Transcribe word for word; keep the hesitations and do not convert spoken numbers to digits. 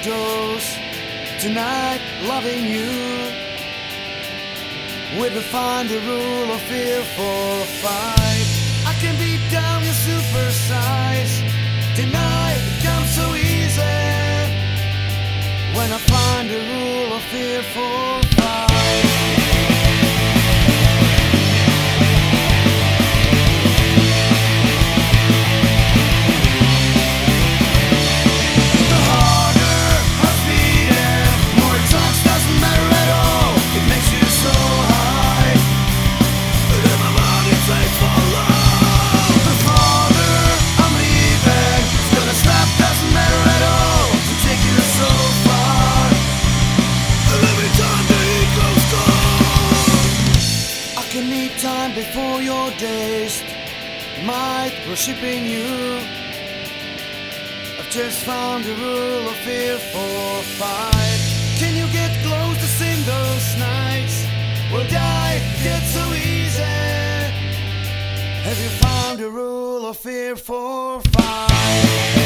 overdose tonight, loving you. We define the rule of fear for a fight. I can beat down your super size. Tonight it comes so easy when I find the rule of fear for fight. Time before your days, might worshipping you. I've just found the rule of fear for fight. Can you get close to sing those nights? Will die get so easy? Have you found the rule of fear for fight?